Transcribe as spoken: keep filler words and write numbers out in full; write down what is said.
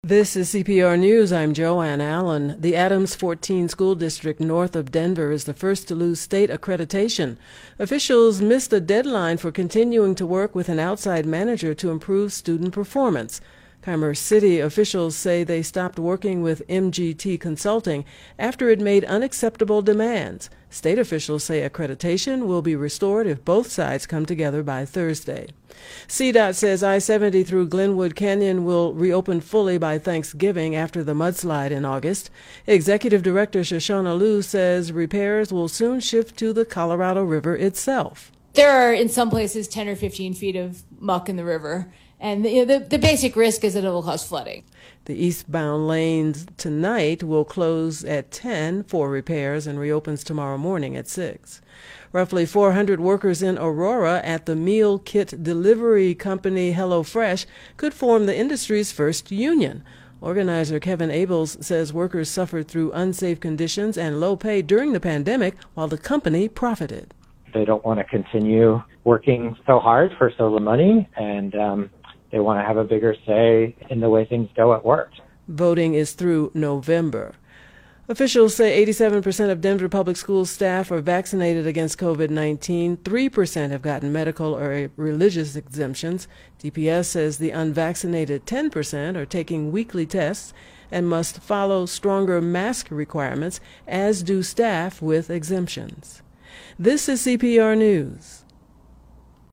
This is C P R News. I'm Joanne Allen. The Adams fourteen school district north of Denver is the first to lose state accreditation. Officials missed a deadline for continuing to work with an outside manager to improve student performance. Commerce City officials say they stopped working with M G T Consulting after it made unacceptable demands. State officials say accreditation will be restored if both sides come together by Thursday. C DOT says I seventy through Glenwood Canyon will reopen fully by Thanksgiving after the mudslide in August. Executive Director Shoshana Lew says repairs will soon shift to the Colorado River itself. There are, in some places, ten or fifteen feet of muck in the river. And the, the, the basic risk is that it will cause flooding. The eastbound lanes tonight will close at ten for repairs and reopens tomorrow morning at six. Roughly four hundred workers in Aurora at the meal kit delivery company HelloFresh could form the industry's first union. Organizer Kevin Abels says workers suffered through unsafe conditions and low pay during the pandemic while the company profited. They don't want to continue working so hard for so little money, and um, they want to have a bigger say in the way things go at work. Voting is through November. Officials say eighty-seven percent of Denver Public Schools staff are vaccinated against COVID nineteen. three percent have gotten medical or religious exemptions. D P S says the unvaccinated ten percent are taking weekly tests and must follow stronger mask requirements, as do staff with exemptions. This is C P R News.